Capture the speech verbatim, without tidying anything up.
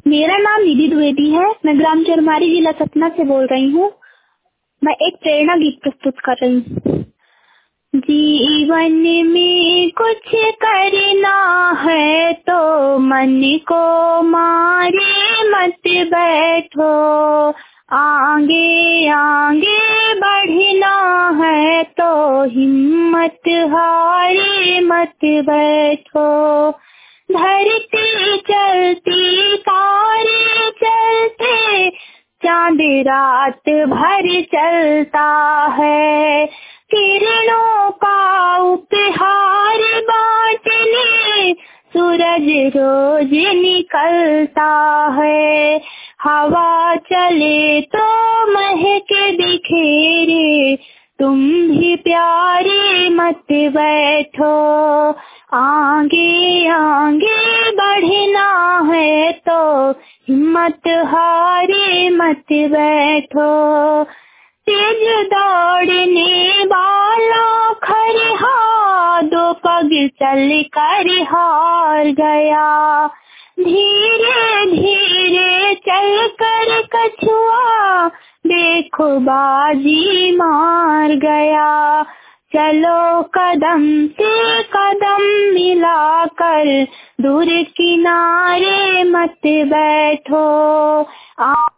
मेरा नाम निधि द्विवेदी है। मैं ग्राम चरमारी, जिला सतना से बोल रही हूँ। मैं एक प्रेरणा गीत प्रस्तुत कर रही हूँ। जीवन में कुछ करना है तो मन को मारे मत बैठो, आगे आगे बढ़ना है तो हिम्मत हारे मत बैठो। धरती चलती तारे चलते, चांद रात भर चलता है, किरणों का उपहार बांटने सूरज रोज निकलता है। हवा चले तो महके बिखेरे, तुम भी प्यारे मत बैठो, आगे आगे बढ़ना है तो हिम्मत हारे मत बैठो। तेज दौड़ने वाला खरहा दो पग चल कर हार गया, धीरे धीरे चल कर कछुआ देखो बाजी मार गया। चलो कदम से कदम मिलाकर दूर किनारे मत बैठो।